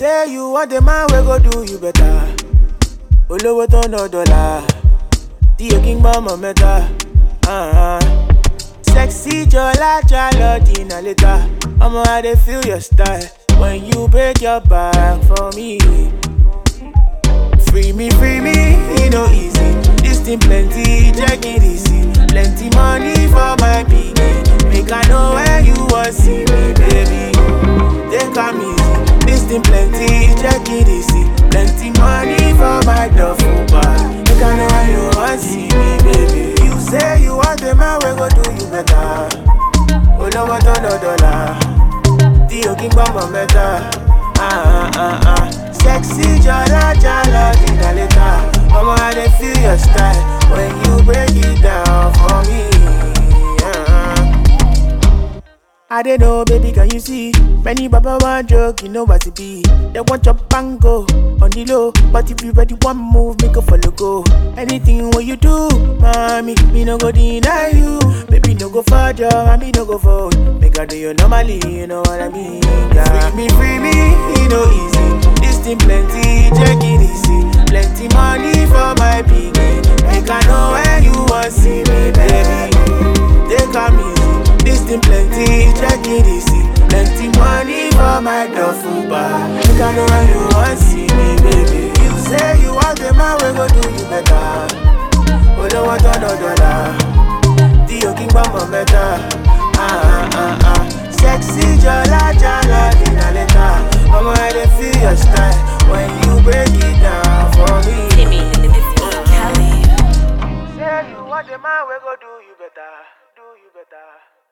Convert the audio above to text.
say you want the man we go do you better. Olowo to no dollar. The king mama meta. Sexy jola jalo dinner later. I'ma how they feel your style when you break your back for me. Free me, you know easy. This thing plenty, check it easy. Plenty money for my piggy. Make I know where you want see me, baby. They come easy. This thing plenty, check it easy. Plenty money for my duffel bag. Make I know where you want see me, baby. You say you want the man, we go do you better. Olowo to no dollar. The king mama meta. Sexy jala dinner later. Mama, how they feel your style when you break it down for me. I don't know, baby, can you see? Many baba want joke, you know what it be. They want your bango on the low, but if you ready one move, make a follow go. Anything what you do, mommy, me no go deny you. Baby, no go for job, and me no go for. Make I do you normally, you know what I mean? Yeah. Free me, you know easy. This thing plenty, check it easy. Plenty money for my piggy. Make I know where you want see me, baby. They come easy. This thing plenty, check it easy. Plenty money for my duffel bag. Make I know where you want see me, baby. You say you want the man, we go do you better. Olowo to no dollar. The king mama meta. Sexy jala dinner later. Mama, how they feel your style when you break it down for me. Timmy, Kelly. Say you want the man, we go do you better. Do you better.